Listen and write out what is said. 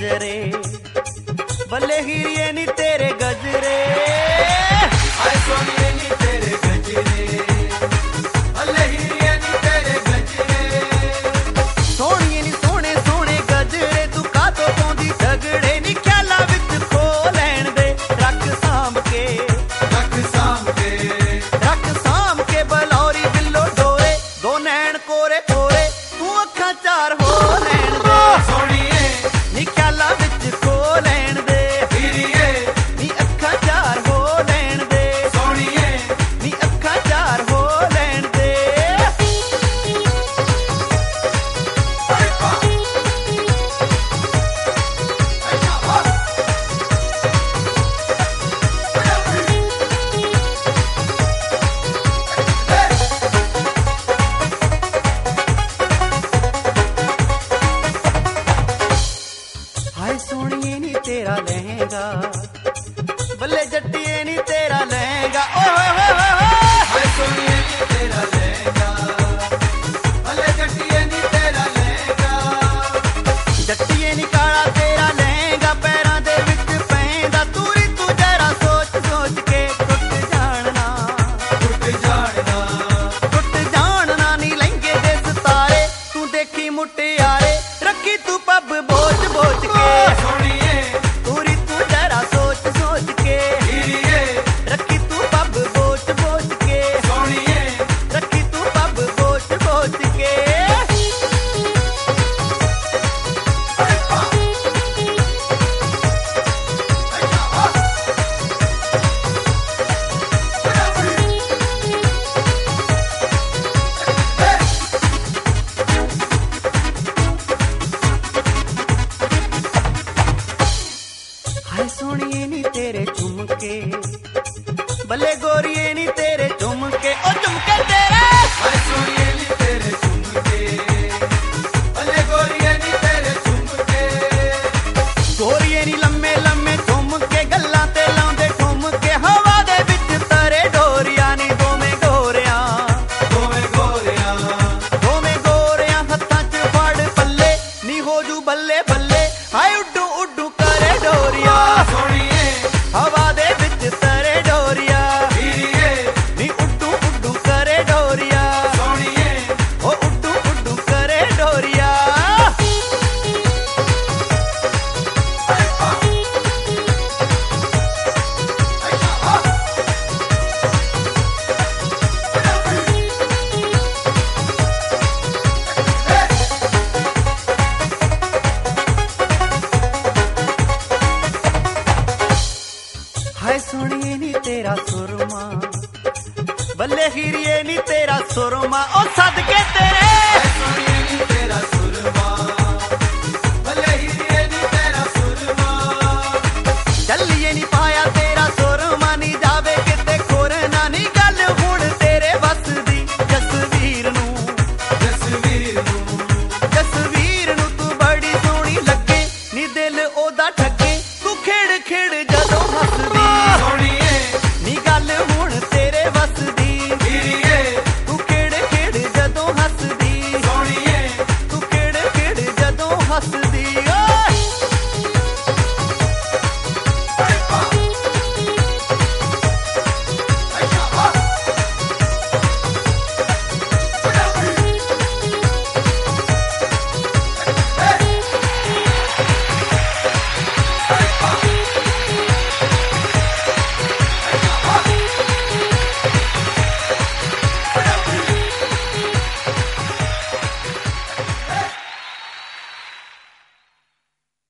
नजरे, बल्ले हीरिए नी तेरे गजरे। हाय सोनिए नी तेरे गजरे, बल्ले हीरिए नी तेरे गजरे। सोनिए नी सोने सोने गजरे, तू का तो पौंदी झगड़े नी, ख्याला विच खो लैण दे रख सांभ के, रख सांभ के, रख सांभ के बलौरी बिल्लो डोरे, दो नैन कोरे कोरे, तू अखां चार हो लैण दे सोनिए नी, ख्याला विच खो लैण दे हीरिए नी, अखां चार हो लैण दे सोनिए। नी, अखां चार हो लैण दे। हाय सोनिए नी तेरा लहंगा, बल्ले जट्टिए नी तेरा लहंगा, ओ हो हो हो। हाय सोनिए नी तेरा लहंगा, बल्ले जट्टिए नी तेरा लहंगा। जट्टिए नी काला तेरा लहंगा, पैरां दे विच पैंदा, तूरी तू जरा सोच सोच के टुट जाणना, टुट जाणना, टुट जाणना नी लहंगे दे सितारे, तू देखी मुटियारे, रखी तू पब बोच बोच के, सोनिए तूरी तू जरा सोच सोच के, हीरिए रखी तू पब बोच बोच के, सोनिए। रखी तू पब बोच बोच के। हाय सोनिए नी तेरे झुमके, बल्ले गोरिए नी तेरे झुमके, ओ झुमके तेरे। हाय सोनिए नी तेरे झुमके, बल्ले गोरिए नी तेरे झुमके। गोरिए नी लम्मे लम्मे झुमके, गल्लां ते लाउंदे ठुमके, हवा दे विच तरे डोरियां नी, दोवें गोरियां, दोवें गोरियां, दोवें गोरियां हत्थां च फड़ पल्ले नी, हो जू बल्ले बल्ले, हाय उड्डू उड्डू करे डोरियां, सोनिए हवा दे विच तरे डोरियां हीरिए नी, उड्डू उड्डू करे डोरियां, सोनिए। ओ उड्डू उड्डू करे डोरियां। हाय सोनिए नी तेरा सुरमा, बल्ले हीरिए नी तेरा सुरमा, ओ सदके तेरे। हाय सोनिए नी तेरा सुरमा,